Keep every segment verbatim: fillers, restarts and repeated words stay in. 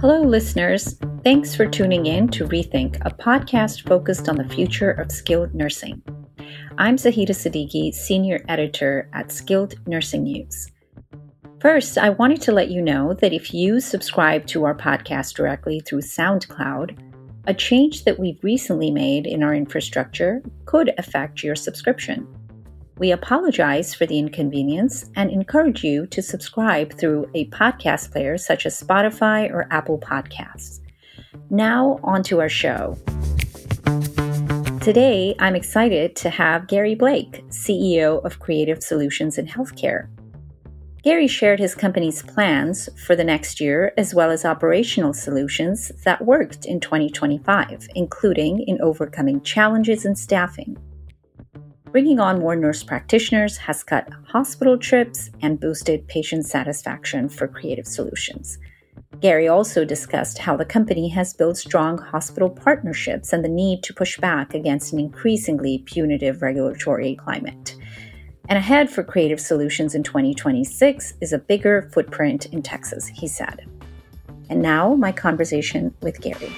Hello, listeners. Thanks for tuning in to Rethink, a podcast focused on the future of skilled nursing. I'm Zahida Siddiqui, Senior Editor at Skilled Nursing News. First, I wanted to let you know that if you subscribe to our podcast directly through SoundCloud, a change that we've recently made in our infrastructure could affect your subscription. We apologize for the inconvenience and encourage you to subscribe through a podcast player such as Spotify or Apple Podcasts. Now, on to our show. Today, I'm excited to have Gary Blake, C E O of Creative Solutions in Healthcare. Gary shared his company's plans for the next year, as well as operational solutions that worked in twenty twenty-five, including in overcoming challenges in staffing. Bringing on more nurse practitioners has cut hospital trips and boosted patient satisfaction for Creative Solutions. Gary also discussed how the company has built strong hospital partnerships and the need to push back against an increasingly punitive regulatory climate. And ahead for Creative Solutions in twenty twenty-six is a bigger footprint in Texas, he said. And now, my conversation with Gary.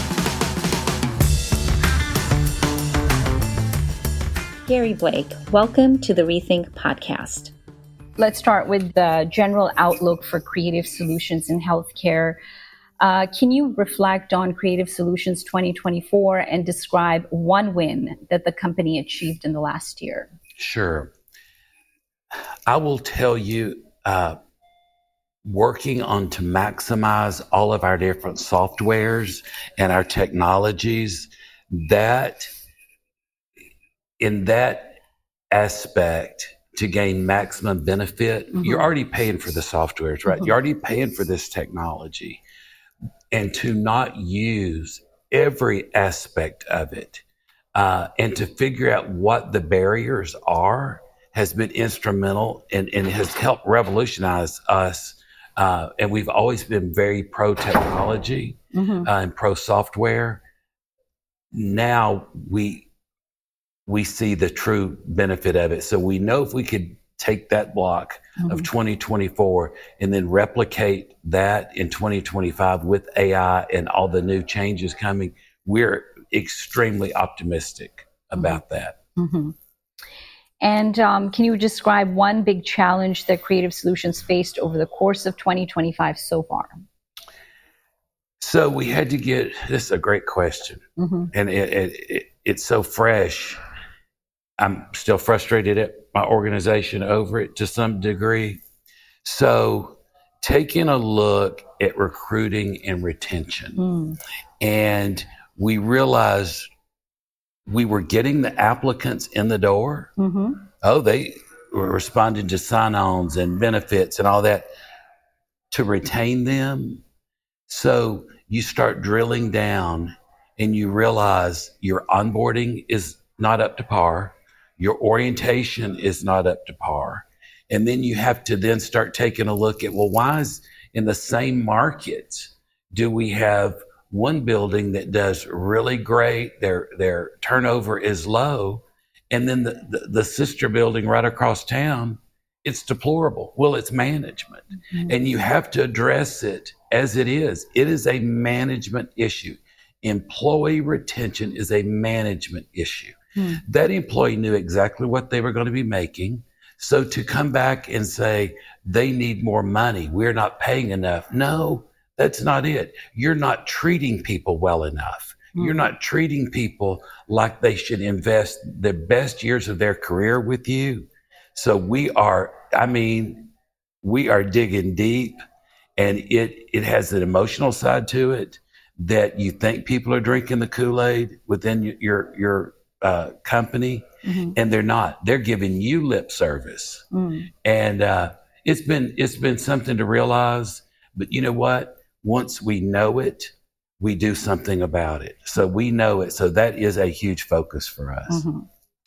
Gary Blake, welcome to the Rethink podcast. Let's start with the general outlook for Creative Solutions in Healthcare. Uh, can you reflect on Creative Solutions twenty twenty-four and describe one win that the company achieved in the last year? Sure. I will tell you, uh, working on to maximize all of our different softwares and our technologies, that in that aspect, to gain maximum benefit, mm-hmm. you're already paying for the softwares, right? Mm-hmm. You're already paying for this technology. And to not use every aspect of it uh, and to figure out what the barriers are has been instrumental and, and has helped revolutionize us. Uh, and we've always been very pro-technology mm-hmm. uh, and pro-software. Now we we see the true benefit of it. So we know if we could take that block mm-hmm. of twenty twenty-four and then replicate that in twenty twenty-five with A I and all the new changes coming, we're extremely optimistic about mm-hmm. that. Mm-hmm. And um, can you describe one big challenge that Creative Solutions faced over the course of twenty twenty-five so far? So we had to get, this is a great question. Mm-hmm. And it, it, it, it's so fresh. I'm still frustrated at my organization over it to some degree. So taking a look at recruiting and retention. Mm. And we realized we were getting the applicants in the door. Mm-hmm. Oh, they were responding to sign-ons and benefits and all that to retain them. So you start drilling down and you realize your onboarding is not up to par. Your orientation is not up to par. And then you have to then start taking a look at, well, why is in the same markets do we have one building that does really great, their their turnover is low, and then the, the, the sister building right across town, it's deplorable. Well, it's management. Mm-hmm. And you have to address it as it is. It is a management issue. Employee retention is a management issue. Hmm. That employee knew exactly what they were going to be making. So to come back and say they need more money, we're not paying enough. No, that's not it. You're not treating people well enough. Hmm. You're not treating people like they should invest the best years of their career with you. So we are, I mean, we are digging deep, and it, it has an emotional side to it that you think people are drinking the Kool-Aid within your, your, Uh, company, mm-hmm. and they're not. They're giving you lip service, mm. and uh, it's been it's been something to realize. But you know what? Once we know it, we do something about it. So we know it. So that is a huge focus for us. Mm-hmm.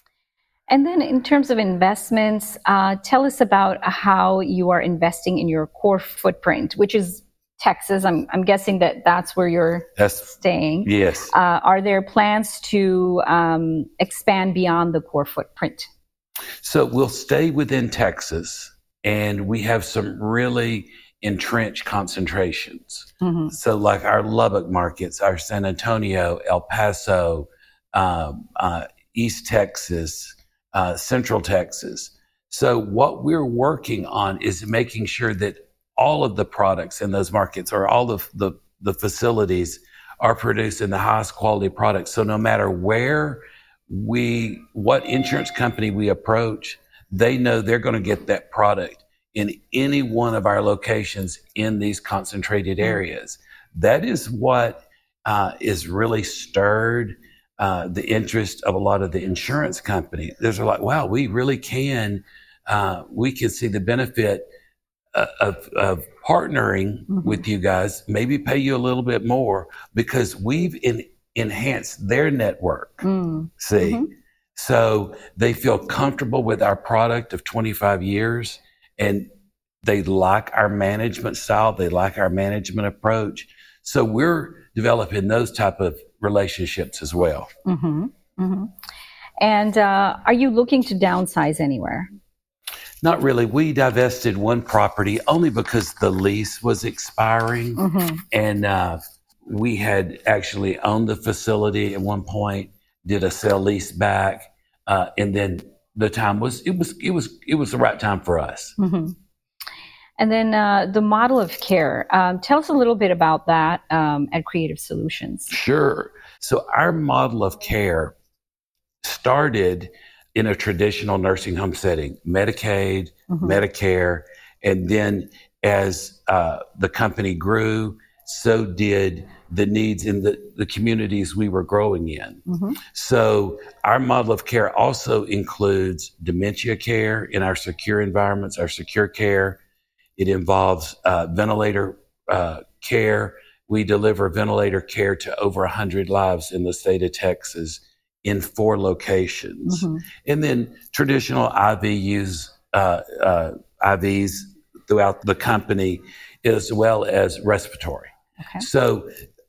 And then, in terms of investments, uh, tell us about how you are investing in your core footprint, which is Texas. I'm, I'm guessing that that's where you're that's, staying. Yes. Uh, are there plans to um, expand beyond the core footprint? So we'll stay within Texas, and we have some really entrenched concentrations. Mm-hmm. So like our Lubbock markets, our San Antonio, El Paso, um, uh, East Texas, uh, Central Texas. So what we're working on is making sure that all of the products in those markets, or all of the, the facilities, are producing the highest quality products. So no matter where we, what insurance company we approach, they know they're going to get that product in any one of our locations in these concentrated areas. That is what uh, is really stirred uh, the interest of a lot of the insurance companies. There's like, wow, we really can, uh, we can see the benefit Of, of partnering mm-hmm. with you guys, maybe pay you a little bit more because we've in, enhanced their network. Mm. See, mm-hmm. so they feel comfortable with our product of twenty-five years, and they like our management style. They like our management approach. So we're developing those type of relationships as well. Mm-hmm. Mm-hmm. And uh, are you looking to downsize anywhere? Not really. We divested one property only because the lease was expiring. Mm-hmm. And uh, we had actually owned the facility at one point, did a sale lease back. Uh, and then the time was, it was, it was, it was the right time for us. Mm-hmm. And then uh, the model of care. Um, tell us a little bit about that um, at Creative Solutions. Sure. So our model of care started in a traditional nursing home setting, Medicaid, mm-hmm. Medicare. And then as uh, the company grew, so did the needs in the, the communities we were growing in. Mm-hmm. So our model of care also includes dementia care in our secure environments, our secure care. It involves uh, ventilator uh, care. We deliver ventilator care to over one hundred lives in the state of Texas in four locations. Mm-hmm. And then traditional I V Us, uh, uh, I Vs throughout the company, as well as respiratory. Okay. So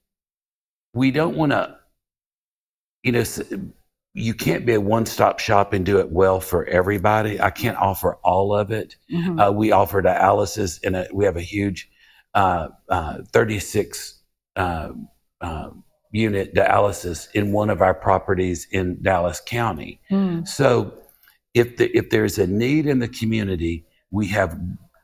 we don't want to, you know, you can't be a one-stop shop and do it well for everybody. I can't offer all of it. Mm-hmm. Uh, we offer dialysis, and we have a huge uh, uh, thirty-six uh, uh, unit dialysis in one of our properties in Dallas County. Mm. So if the, if there's a need in the community, we have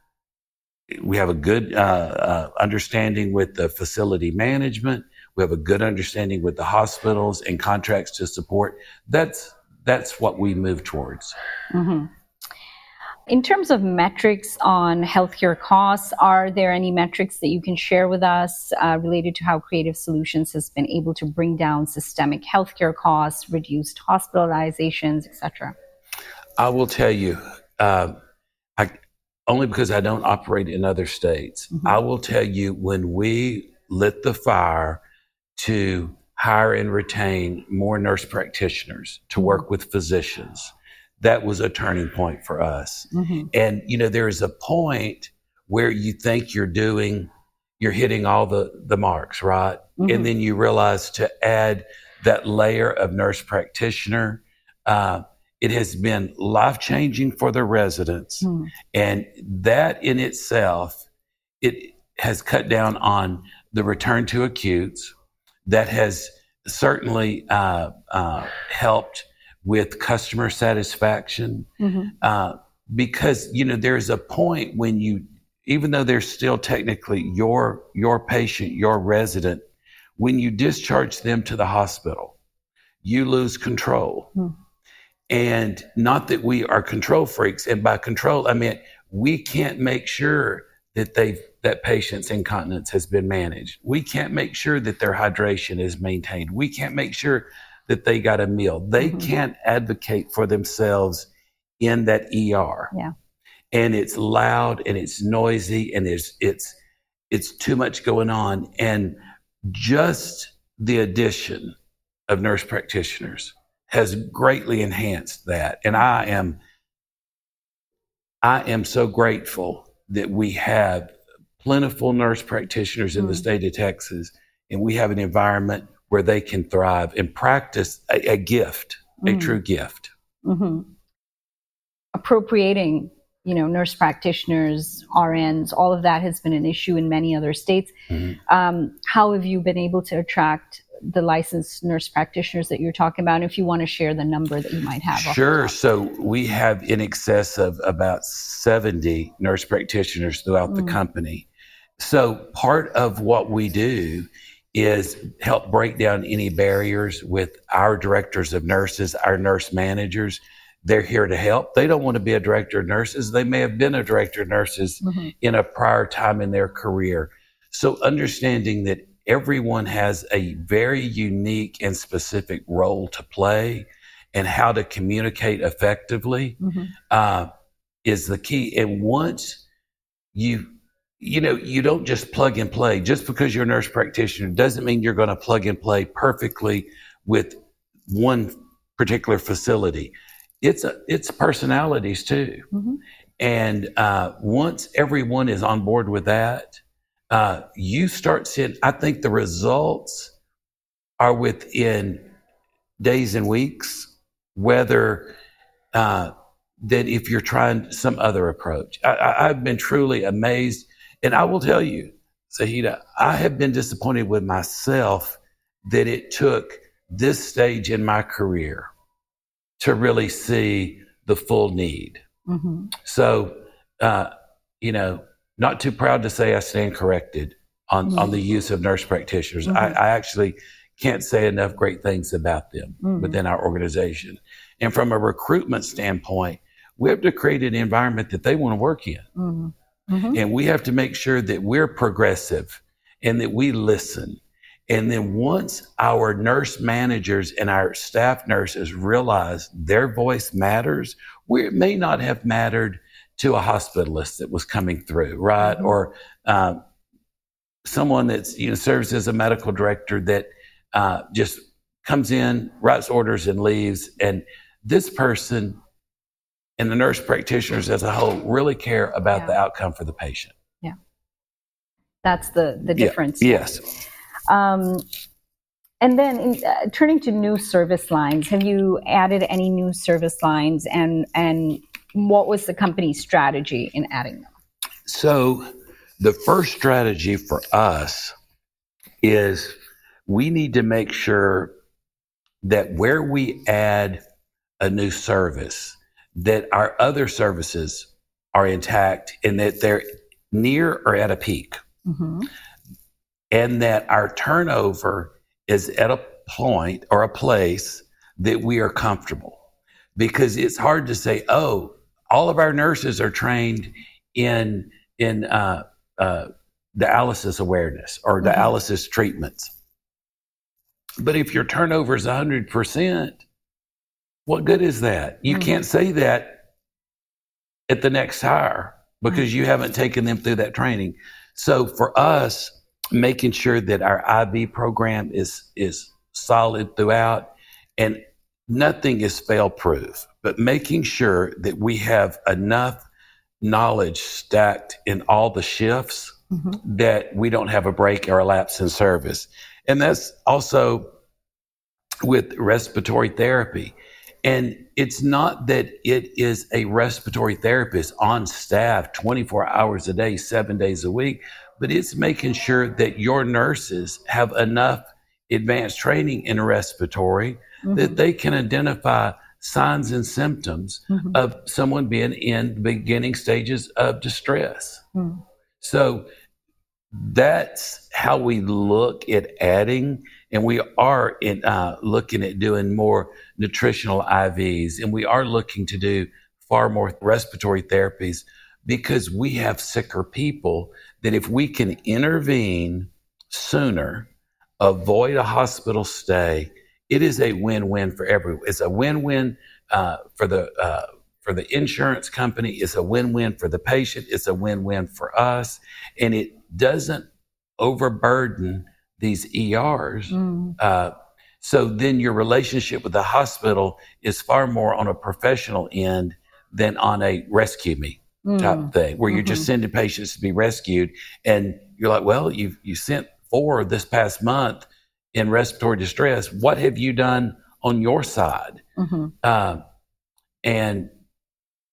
we have a good uh, uh, understanding with the facility management. We have a good understanding with the hospitals and contracts to support. That's that's what we move towards. Mm-hmm. In terms of metrics on healthcare costs, are there any metrics that you can share with us uh, related to how Creative Solutions has been able to bring down systemic healthcare costs, reduced hospitalizations, et cetera? I will tell you, uh, I, only because I don't operate in other states, mm-hmm. I will tell you when we lit the fire to hire and retain more nurse practitioners to work with physicians, that was a turning point for us. Mm-hmm. And, you know, there is a point where you think you're doing, you're hitting all the, the marks, right? Mm-hmm. And then you realize to add that layer of nurse practitioner, uh, it has been life-changing for the residents. Mm-hmm. And that in itself, it has cut down on the return to acutes. That has certainly uh, uh, helped with customer satisfaction, mm-hmm. uh, because, you know, there's a point when you, even though they're still technically your, your patient, your resident, when you discharge them to the hospital, you lose control. Mm-hmm. And not that we are control freaks. And by control, I mean, we can't make sure that they've, that patient's incontinence has been managed. We can't make sure that their hydration is maintained. We can't make sure that they got a meal. They mm-hmm. can't advocate for themselves in that E R. Yeah. And it's loud and it's noisy and it's, it's, it's too much going on. And just the addition of nurse practitioners has greatly enhanced that. And I am, I am so grateful that we have plentiful nurse practitioners in mm-hmm. the state of Texas, and we have an environment where they can thrive and practice a, a gift, mm-hmm. a true gift. Mm-hmm. Appropriating you know, nurse practitioners, R Ns, all of that has been an issue in many other states. Mm-hmm. Um, how have you been able to attract the licensed nurse practitioners that you're talking about? And if you want to share the number that you might have. Sure. So we have in excess of about seventy nurse practitioners throughout mm-hmm. the company. So part of what we do is help break down any barriers with our directors of nurses, our nurse managers. They're here to help. They don't want to be a director of nurses. They may have been a director of nurses mm-hmm. in a prior time in their career. So understanding that everyone has a very unique and specific role to play and how to communicate effectively mm-hmm. uh, is the key. And once you, you know, you don't just plug and play. Just because you're a nurse practitioner doesn't mean you're going to plug and play perfectly with one particular facility. It's a, it's personalities too. Mm-hmm. And uh, once everyone is on board with that, uh, you start seeing, I think the results are within days and weeks, whether uh, than if you're trying some other approach. I, I, I've been truly amazed. And I will tell you, Zahida, I have been disappointed with myself that it took this stage in my career to really see the full need. Mm-hmm. So, uh, you know, not too proud to say I stand corrected on, mm-hmm. on the use of nurse practitioners. Mm-hmm. I, I actually can't say enough great things about them mm-hmm. within our organization. And from a recruitment standpoint, we have to create an environment that they want to work in. Mm-hmm. Mm-hmm. And we have to make sure that we're progressive and that we listen. And then once our nurse managers and our staff nurses realize their voice matters, where it may not have mattered to a hospitalist that was coming through, right? Mm-hmm. Or uh, someone that's, you know, serves as a medical director that uh, just comes in, writes orders and leaves. And this person and the nurse practitioners as a whole really care about yeah. the outcome for the patient. Yeah. That's the, the difference. Yeah. Yes. Um, and then in, uh, turning to new service lines, have you added any new service lines, and and what was the company's strategy in adding them? So the first strategy for us is we need to make sure that where we add a new service, that our other services are intact and that they're near or at a peak. Mm-hmm. And that our turnover is at a point or a place that we are comfortable. Because it's hard to say, oh, all of our nurses are trained in in uh, uh, dialysis awareness or mm-hmm. dialysis treatments. But if your turnover is one hundred percent, what good is that? You mm-hmm. can't say that at the next hire because mm-hmm. you haven't taken them through that training. So for us, making sure that our I B program is is solid throughout, and nothing is fail-proof, but making sure that we have enough knowledge stacked in all the shifts mm-hmm. that we don't have a break or a lapse in service. And that's also with respiratory therapy. And it's not that it is a respiratory therapist on staff twenty-four hours a day, seven days a week, but it's making sure that your nurses have enough advanced training in respiratory mm-hmm. that they can identify signs and symptoms mm-hmm. of someone being in the beginning stages of distress. Mm-hmm. So that's how we look at adding, and we are in, uh, looking at doing more nutritional I Vs, and we are looking to do far more respiratory therapies because we have sicker people that if we can intervene sooner, avoid a hospital stay, it is a win-win for everyone. It's a win-win uh, for the uh, for the insurance company. It's a win-win for the patient. It's a win-win for us, and it doesn't overburden these E Rs. Mm. Uh, so then your relationship with the hospital is far more on a professional end than on a rescue me mm. type thing, where mm-hmm. you're just sending patients to be rescued. And you're like, well, you you sent four this past month in respiratory distress. What have you done on your side? Mm-hmm. Uh, and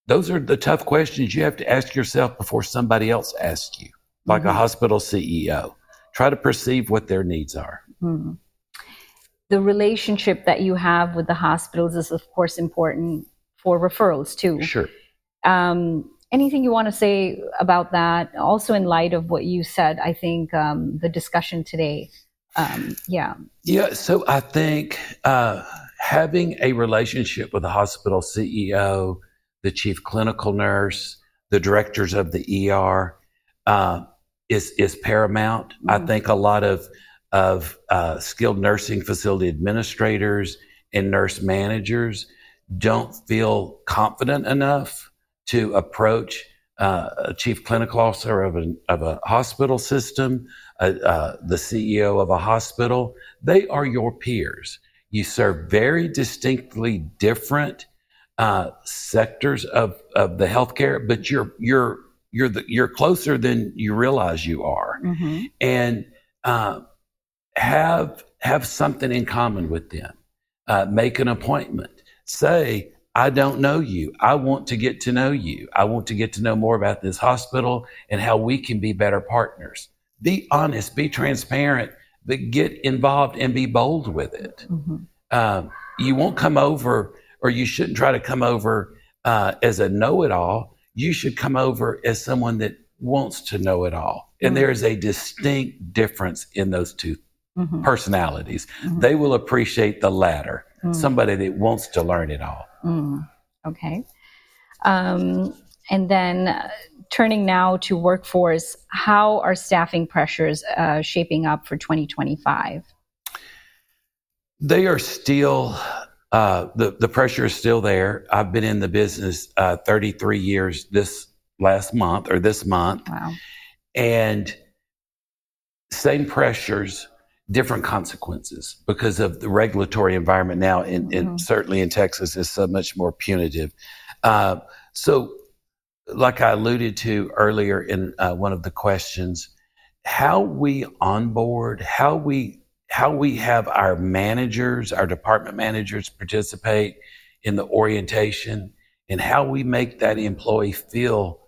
those are the tough questions you have to ask yourself before somebody else asks you, like mm-hmm. a hospital C E O. Try to perceive what their needs are. Mm-hmm. The relationship that you have with the hospitals is, of course, important for referrals, too. Sure. Um, anything you want to say about that? Also, in light of what you said, I think um, the discussion today. Um, yeah. Yeah. So I think uh, having a relationship with the hospital C E O, the chief clinical nurse, the directors of the E R uh, is is paramount. Mm-hmm. I think a lot of of uh, skilled nursing facility administrators and nurse managers don't feel confident enough to approach uh, a chief clinical officer of a, of a hospital system, uh, uh, the C E O of a hospital. They are your peers. You serve very distinctly different uh, sectors of, of the healthcare, but you're you're you're the, you're closer than you realize you are, mm-hmm. and uh, have have something in common with them. Uh, make an appointment. Say, I don't know you. I want to get to know you. I want to get to know more about this hospital and how we can be better partners. Be honest, be transparent, but get involved and be bold with it. Mm-hmm. Um, you won't come over, or you shouldn't try to come over uh, as a know-it-all. You should come over as someone that wants to know it all. And mm-hmm. there is a distinct difference in those two mm-hmm. personalities. Mm-hmm. They will appreciate the latter, mm-hmm. somebody that wants to learn it all. Mm-hmm. Okay. Um, and then uh, turning now to workforce, how are staffing pressures uh, shaping up for twenty twenty-five? They are still, uh, the, the pressure is still there. I've been in the business uh, thirty-three years this last month or this month. Wow. And same pressures, different consequences because of the regulatory environment now, and mm-hmm. certainly in Texas is so much more punitive. Uh, so like I alluded to earlier in uh, one of the questions, how we onboard, how we how we have our managers, our department managers participate in the orientation, and how we make that employee feel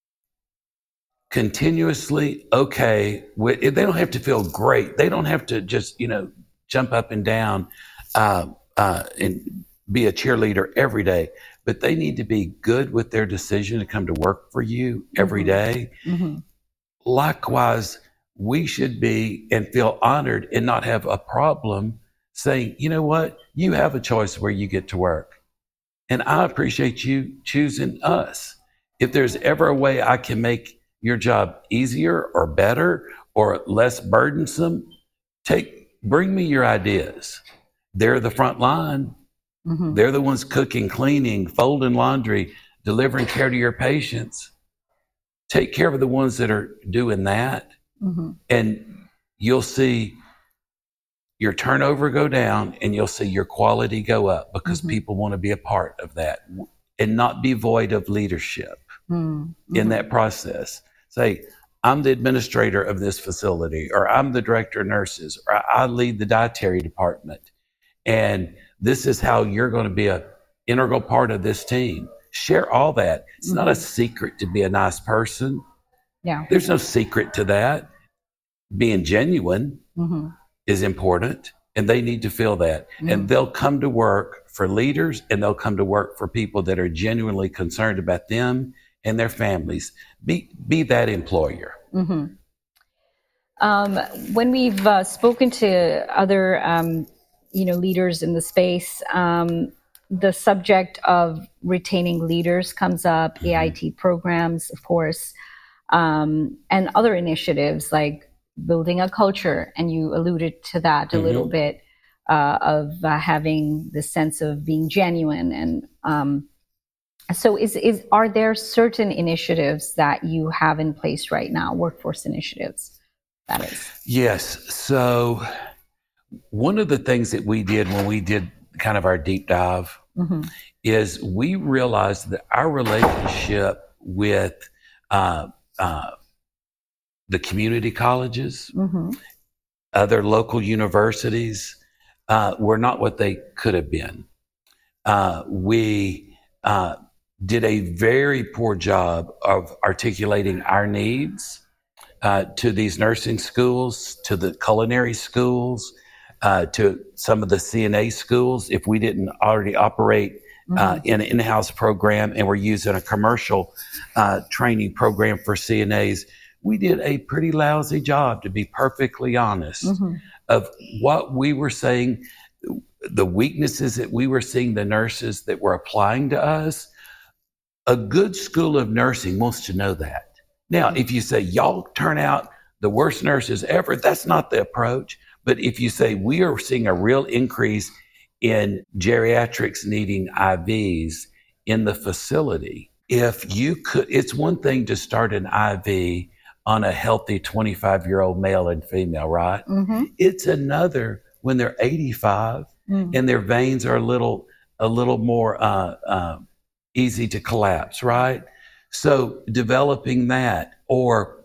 continuously okay with it. They don't have to feel great. They don't have to just, you know, jump up and down uh, uh, and be a cheerleader every day, but they need to be good with their decision to come to work for you every day. Mm-hmm. Likewise, we should be and feel honored and not have a problem saying, you know what, you have a choice where you get to work. And I appreciate you choosing us. If there's ever a way I can make your job easier or better or less burdensome, take, bring me your ideas. They're the front line. Mm-hmm. They're the ones cooking, cleaning, folding laundry, delivering care to your patients. Take care of the ones that are doing that. Mm-hmm. And you'll see your turnover go down and you'll see your quality go up because mm-hmm. people want to be a part of that and not be void of leadership mm-hmm. in that process. Say, I'm the administrator of this facility, or I'm the director of nurses, or I lead the dietary department. And this is how you're going to be an integral part of this team. Share all that. It's mm-hmm. not a secret to be a nice person. Yeah. There's no secret to that. Being genuine mm-hmm. is important, and they need to feel that. Mm-hmm. And they'll come to work for leaders, and they'll come to work for people that are genuinely concerned about them and their families. Be be that employer. Mm-hmm. Um, when we've uh, spoken to other, um, you know, leaders in the space, um, the subject of retaining leaders comes up. Mm-hmm. A I T programs, of course, um, and other initiatives like building a culture. And you alluded to that a mm-hmm. little bit uh, of uh, having the sense of being genuine and. Um, So is, is are there certain initiatives that you have in place right now, workforce initiatives, that is? Yes. So one of the things that we did when we did kind of our deep dive mm-hmm. is we realized that our relationship with uh, uh, the community colleges, mm-hmm. other local universities, uh, were not what they could have been. Uh, we... Uh, did a very poor job of articulating our needs uh, to these nursing schools, to the culinary schools, uh, to some of the C N A schools. If we didn't already operate uh, mm-hmm. in an in-house program and we're using a commercial uh, training program for C N As, we did a pretty lousy job, to be perfectly honest, mm-hmm. of what we were saying, the weaknesses that we were seeing the nurses that were applying to us. A good school of nursing wants to know that. Now, if you say, y'all turn out the worst nurses ever, that's not the approach. But if you say, we are seeing a real increase in geriatrics needing I Vs in the facility, if you could, it's one thing to start an I V on a healthy twenty-five-year-old male and female, right? Mm-hmm. It's another when they're eighty-five mm-hmm. and their veins are a little, a little more uh, uh, easy to collapse, right? So developing that, or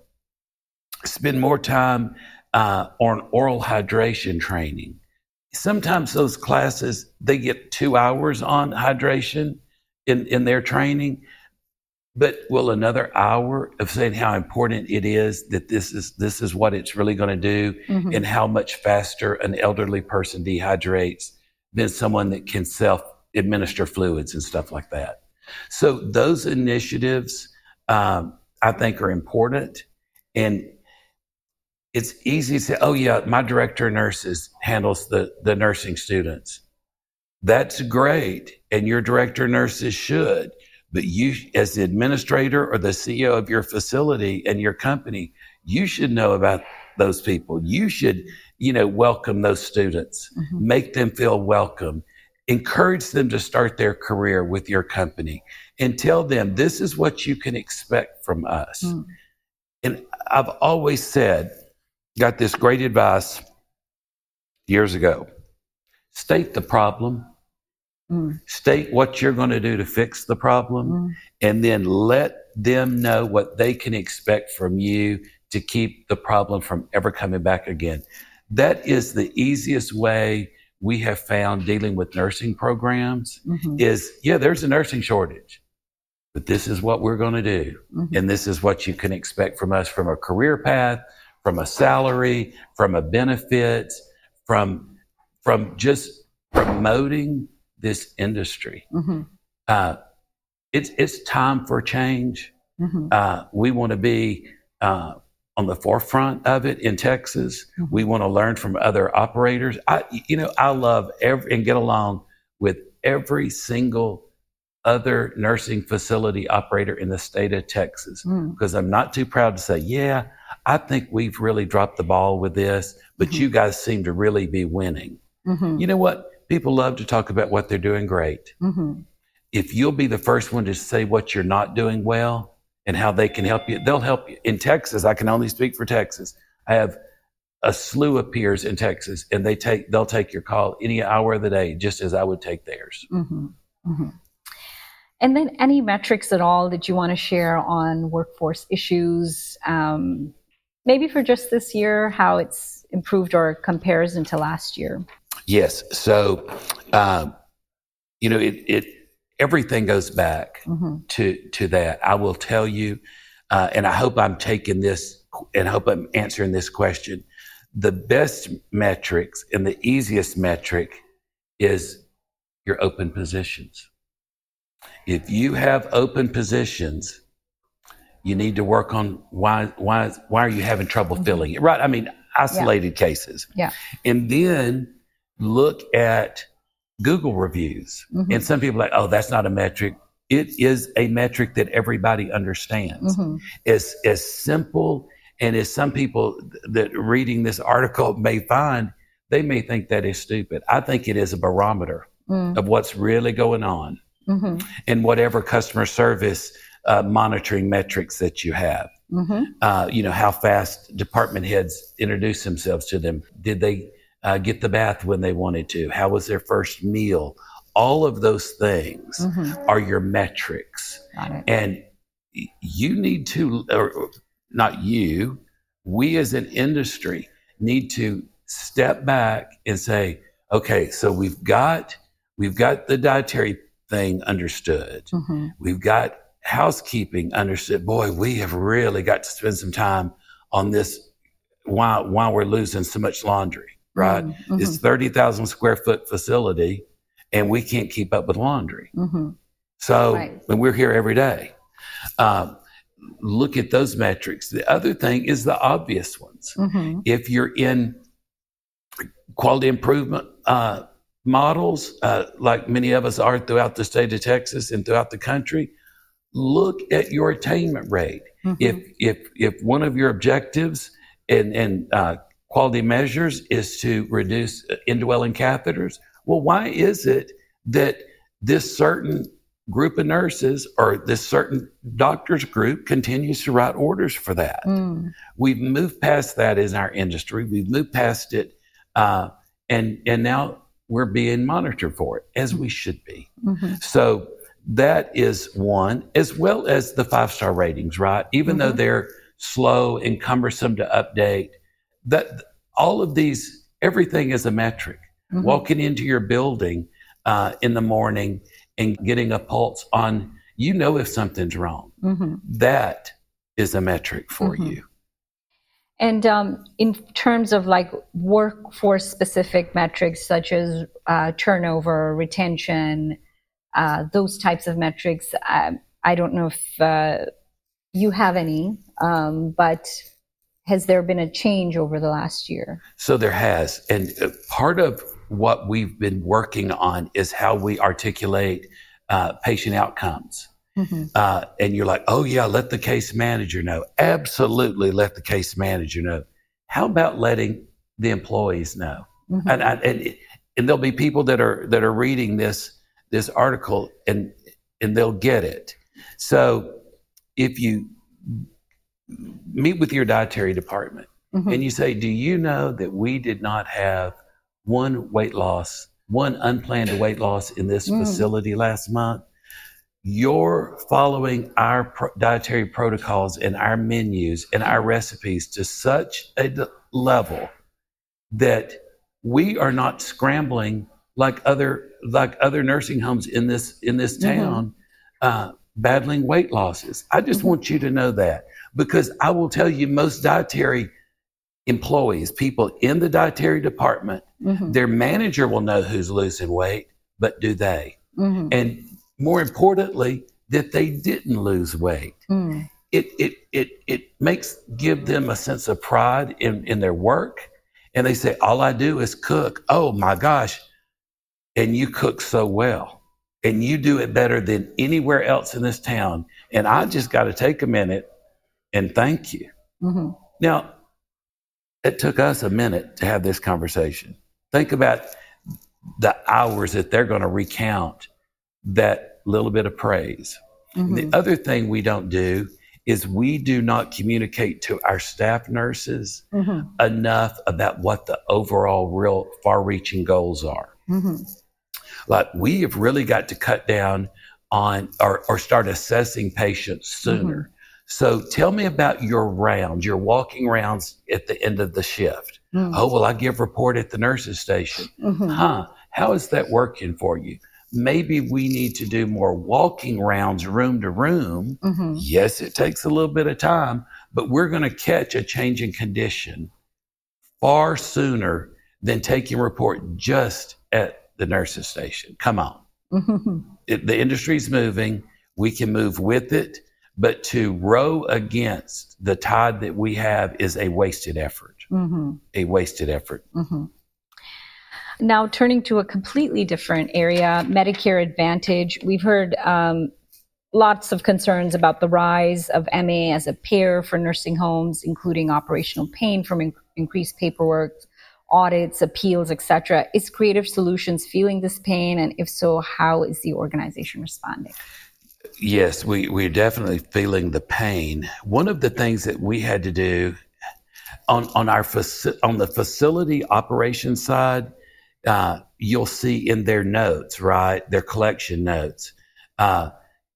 spend more time uh, on oral hydration training. Sometimes those classes, they get two hours on hydration in, in their training, but will another hour of saying how important it is that this is this is what it's really going to do, mm-hmm. and how much faster an elderly person dehydrates than someone that can self-administer fluids and stuff like that. So those initiatives, um, I think, are important. And it's easy to say, oh, yeah, my director of nurses handles the, the nursing students. That's great. And your director of nurses should. But you, as the administrator or the C E O of your facility and your company, you should know about those people. You should, you know, welcome those students, mm-hmm. make them feel welcome. Encourage them to start their career with your company and tell them this is what you can expect from us. Mm. And I've always said, got this great advice years ago, state the problem, mm. state what you're going to do to fix the problem, mm. and then let them know what they can expect from you to keep the problem from ever coming back again. That is the easiest way we have found dealing with nursing programs, mm-hmm. is, yeah, there's a nursing shortage, but this is what we're going to do. Mm-hmm. And this is what you can expect from us, from a career path, from a salary, from a benefits, from, from just promoting this industry. Mm-hmm. Uh, it's, it's time for change. Mm-hmm. Uh, we want to be, uh, on the forefront of it in Texas. Mm-hmm. We want to learn from other operators. I, you know, I love every, and get along with every single other nursing facility operator in the state of Texas, mm. because I'm not too proud to say, yeah, I think we've really dropped the ball with this, but mm-hmm. you guys seem to really be winning. Mm-hmm. You know what? People love to talk about what they're doing great. Mm-hmm. If you'll be the first one to say what you're not doing well, and how they can help you, they'll help you. In Texas, I can only speak for Texas. I have a slew of peers in Texas, and they take they'll take your call any hour of the day, just as I would take theirs. Mm-hmm. Mm-hmm. And then any metrics at all that you want to share on workforce issues, um, maybe for just this year, how it's improved or comparison to last year? Yes. So, um, you know, it, it everything goes back mm-hmm. to, to that. I will tell you, uh, and I hope I'm taking this and hope I'm answering this question. The best metrics and the easiest metric is your open positions. If you have open positions, you need to work on why, why, why are you having trouble mm-hmm. filling it? Right. I mean, isolated yeah. cases. Yeah. And then look at Google reviews. Mm-hmm. And some people are like, oh, that's not a metric. It is a metric that everybody understands. Mm-hmm. It's as simple, and as some people that reading this article may find, they may think that is stupid. I think it is a barometer mm. of what's really going on, mm-hmm. and whatever customer service uh, monitoring metrics that you have. Mm-hmm. Uh, you know, how fast department heads introduce themselves to them. Did they Uh, get the bath when they wanted to? How was their first meal? All of those things mm-hmm. are your metrics. Got it. And you need to, or not you, we as an industry need to step back and say, okay, so we've got, we've got the dietary thing understood. Mm-hmm. We've got housekeeping understood. Boy, we have really got to spend some time on this while, while we're losing so much laundry, right? Mm-hmm. It's thirty thousand square foot facility and we can't keep up with laundry. Mm-hmm. So, right. and we're here every day. Um, look at those metrics. The other thing is the obvious ones. Mm-hmm. If you're in quality improvement uh, models, uh, like many of us are throughout the state of Texas and throughout the country, look at your attainment rate. Mm-hmm. If if if one of your objectives and and uh, quality measures is to reduce indwelling catheters, well, why is it that this certain group of nurses or this certain doctors group continues to write orders for that? Mm. We've moved past that in our industry. We've moved past it. Uh, and and now we're being monitored for it, as we should be. Mm-hmm. So that is one, as well as the five-star ratings, right? Even mm-hmm. though they're slow and cumbersome to update, that all of these, everything is a metric. Mm-hmm. Walking into your building uh, in the morning and getting a pulse on, you know if something's wrong. Mm-hmm. That is a metric for mm-hmm. you. And um, in terms of like workforce specific metrics such as uh, turnover, retention, uh, those types of metrics, uh, I don't know if uh, you have any, um, but has there been a change over the last year? So there has. And part of what we've been working on is how we articulate uh, patient outcomes. Mm-hmm. Uh, and you're like, oh yeah, let the case manager know. Absolutely, let the case manager know. How about letting the employees know? Mm-hmm. And, and and there'll be people that are that are reading this this article and and they'll get it. So if you meet with your dietary department mm-hmm. and you say, do you know that we did not have one weight loss, one unplanned weight loss in this mm. facility last month? You're following our pro- dietary protocols and our menus and our recipes to such a d- level that we are not scrambling like other like other nursing homes in this in this town, mm-hmm. uh, battling weight losses. I just mm-hmm. want you to know that, because I will tell you, most dietary employees, people in the dietary department, mm-hmm. their manager will know who's losing weight, but do they? Mm-hmm. And more importantly, that they didn't lose weight. Mm. It it it it makes give them a sense of pride in, in their work. And they say, all I do is cook. Oh my gosh. And you cook so well. And you do it better than anywhere else in this town. And I just got to take a minute and thank you. Mm-hmm. Now, it took us a minute to have this conversation. Think about the hours that they're going to recount that little bit of praise. Mm-hmm. The other thing we don't do is we do not communicate to our staff nurses mm-hmm. enough about what the overall real far-reaching goals are. Mm-hmm. Like, we have really got to cut down on or, or start assessing patients sooner. Mm-hmm. So tell me about your rounds, your walking rounds at the end of the shift. Mm-hmm. Oh, well, I give report at the nurse's station. Mm-hmm. Huh? How is that working for you? Maybe we need to do more walking rounds room to room. Mm-hmm. Yes, it takes a little bit of time, but we're going to catch a change in condition far sooner than taking report just at the nurse's station. Come on. Mm-hmm. It, the industry's moving. We can move with it, but to row against the tide that we have is a wasted effort. Mm-hmm. A wasted effort. Mm-hmm. Now, turning to a completely different area, Medicare Advantage. We've heard um, lots of concerns about the rise of M A as a payer for nursing homes, including operational pain from in- increased paperwork, audits, appeals, et cetera. Is Creative Solutions feeling this pain? And if so, how is the organization responding? Yes, we, we're definitely feeling the pain. One of the things that we had to do on, on, our faci- on the facility operations side, Uh, you'll see in their notes, right, their collection notes, uh,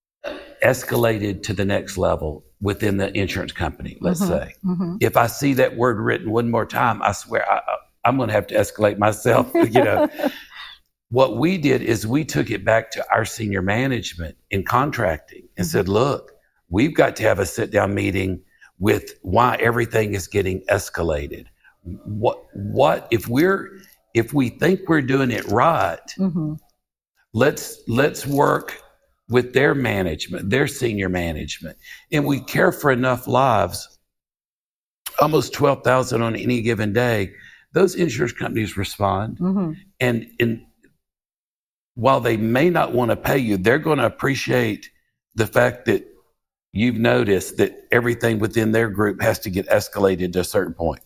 escalated to the next level within the insurance company, let's mm-hmm. say. Mm-hmm. If I see that word written one more time, I swear I, I'm going to have to escalate myself, you know. what we did is we took it back to our senior management in contracting and mm-hmm. said, look, we've got to have a sit down meeting with why everything is getting escalated. What, what if we're, if we think we're doing it right, mm-hmm. let's, let's work with their management, their senior management. And we care for enough lives, almost twelve thousand on any given day. Those insurance companies respond. Mm-hmm. And in, while they may not want to pay you, they're going to appreciate the fact that you've noticed that everything within their group has to get escalated to a certain point.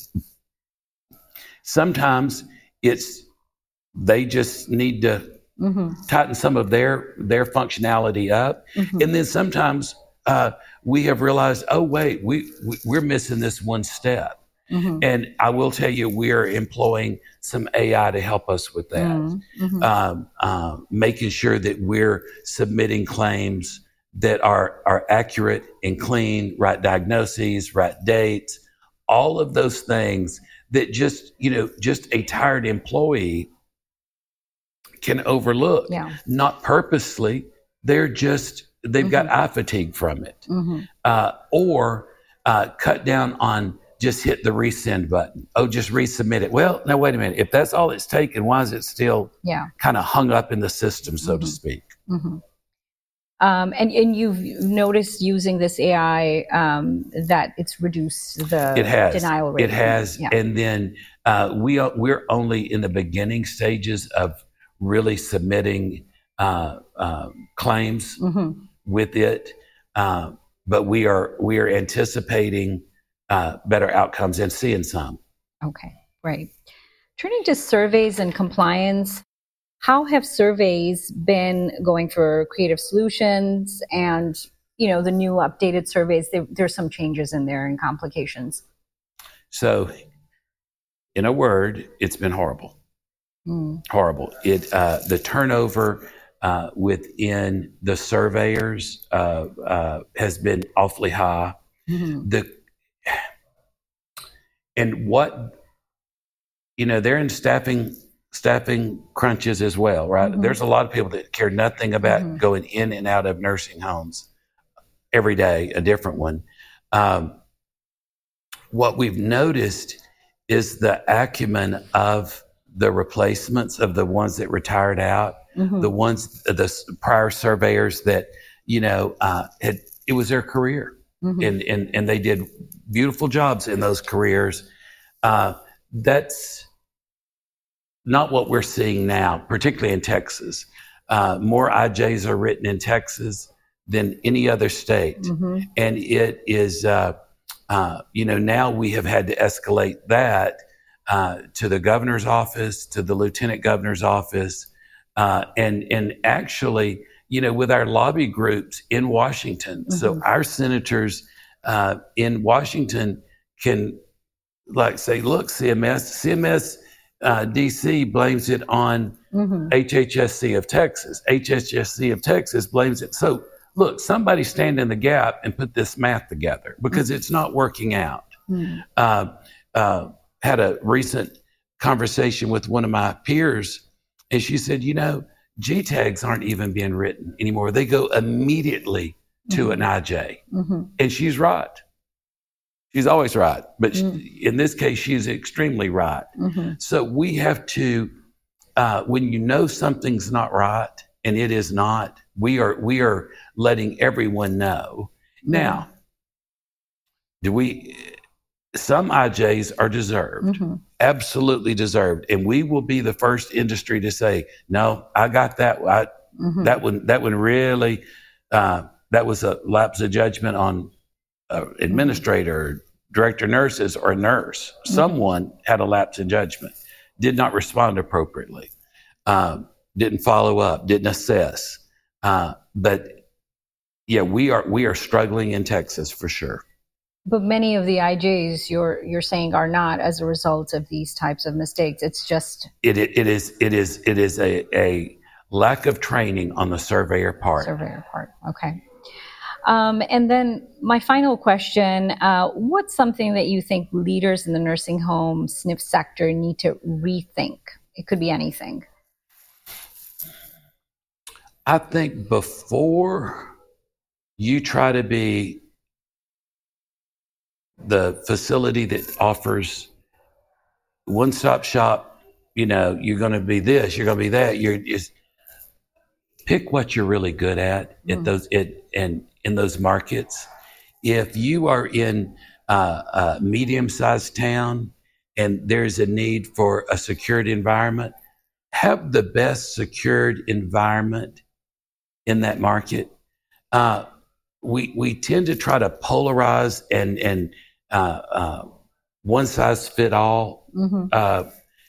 Sometimes it's they just need to mm-hmm. tighten some of their their functionality up, mm-hmm. and then sometimes uh, we have realized, oh wait, we, we we're missing this one step. Mm-hmm. And I will tell you, we are employing some A I to help us with that, mm-hmm. um, uh, making sure that we're submitting claims that are, are accurate and clean, right diagnoses, right dates, all of those things that just, you know, just a tired employee can overlook, yeah. not purposely. They're just, they've mm-hmm. got eye fatigue from it, mm-hmm. uh, or uh, cut down on just hit the resend button. Oh, just resubmit it. Well, now, wait a minute. If that's all it's taken, why is it still yeah. kind of hung up in the system, so mm-hmm. to speak? Mm-hmm. Um, and, and you've noticed using this A I um, that it's reduced the it has. denial rate. It has. Yeah. And then uh, we are, we're only in the beginning stages of really submitting uh, uh, claims mm-hmm. with it. Uh, but we are we are anticipating Uh, better outcomes and seeing some. Okay, great. Turning to surveys and compliance, how have surveys been going for Creative Solutions and, you know, the new updated surveys? There, there's some changes in there and complications. So, in a word, it's been horrible. Mm. Horrible. It uh, the turnover uh, within the surveyors uh, uh, has been awfully high. Mm-hmm. The And what, you know, they're in staffing staffing crunches as well, right? Mm-hmm. There's a lot of people that care nothing about mm-hmm. going in and out of nursing homes every day, a different one. Um, what we've noticed is the acumen of the replacements of the ones that retired out, mm-hmm. the ones, the prior surveyors that, you know, uh, had, it was their career. Mm-hmm. And, and and they did beautiful jobs in those careers. Uh, that's not what we're seeing now, particularly in Texas. Uh, more I Js are written in Texas than any other state. Mm-hmm. And it is, uh, uh, you know, now we have had to escalate that uh, to the governor's office, to the lieutenant governor's office, uh, and and actually, you know, with our lobby groups in Washington. Mm-hmm. So our senators uh, in Washington can, like, say, look, C M S, C M S uh, D C blames it on mm-hmm. H H S C of Texas. H H S C of Texas blames it. So, look, somebody stand in the gap and put this math together because mm-hmm. it's not working out. Mm-hmm. Uh, uh, had a recent conversation with one of my peers, and she said, you know, G tags aren't even being written anymore. They go immediately to mm-hmm. an I J. Mm-hmm. And she's right. She's always right. But mm-hmm. she, in this case, she's extremely right. Mm-hmm. So we have to, uh, when you know something's not right, and it is not, we are we are letting everyone know. Mm-hmm. Now, do we, some I Js are deserved. Mm-hmm. Absolutely deserved. And we will be the first industry to say, no, I got that. I, mm-hmm. That one, that one really, uh, that was a lapse of judgment on an administrator, director of nurses, or a nurse. Mm-hmm. Someone had a lapse in judgment, did not respond appropriately, um, didn't follow up, didn't assess. Uh, but yeah, we are we are struggling in Texas for sure. But many of the I Js you're you're saying are not as a result of these types of mistakes. It's just it it, it is it is it is a, a lack of training on the surveyor part. Surveyor part. Okay. Um, and then my final question, uh, what's something that you think leaders in the nursing home S N F sector need to rethink? It could be anything. I think before you try to be the facility that offers one-stop shop, you know, you're going to be this, you're going to be that. You're just pick what you're really good at mm. at those it and in those markets. If you are in uh, a medium-sized town and there's a need for a secured environment, have the best secured environment in that market. Uh, we we tend to try to polarize and and uh, uh, one size fit all. Mm-hmm. Uh,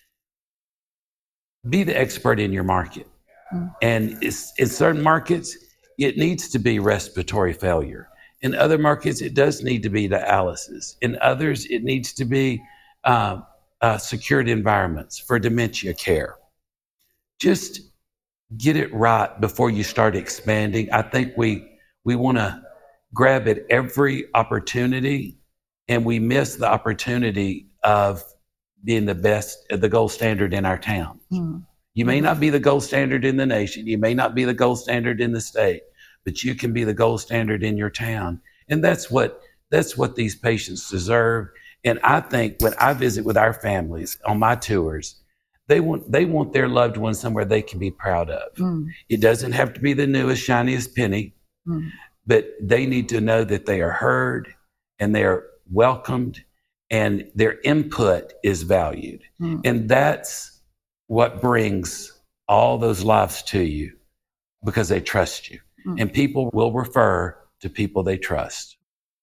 be the expert in your market, mm-hmm. and it's, in certain markets it needs to be respiratory failure. In other markets, it does need to be dialysis. In others, it needs to be uh, uh, secured environments for dementia care. Just get it right before you start expanding. I think we we want to grab at every opportunity, and we miss the opportunity of being the best, the gold standard in our town. Mm. You may not be the gold standard in the nation. You may not be the gold standard in the state, but you can be the gold standard in your town. And that's what that's what these patients deserve. And I think when I visit with our families on my tours, they want they want their loved one somewhere they can be proud of. Mm. It doesn't have to be the newest, shiniest penny, mm. but they need to know that they are heard and they are welcomed and their input is valued. Mm. And that's what brings all those lives to you, because they trust you. Mm. And people will refer to people they trust.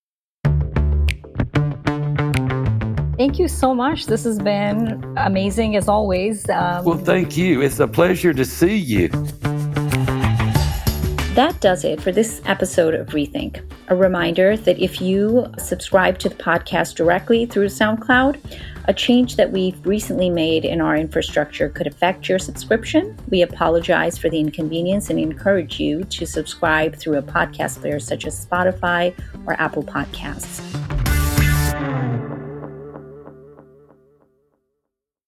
Thank you so much. This has been amazing as always. Um, well, thank you. It's a pleasure to see you. That does it for this episode of Rethink. A reminder that if you subscribe to the podcast directly through SoundCloud, a change that we've recently made in our infrastructure could affect your subscription. We apologize for the inconvenience and encourage you to subscribe through a podcast player such as Spotify or Apple Podcasts.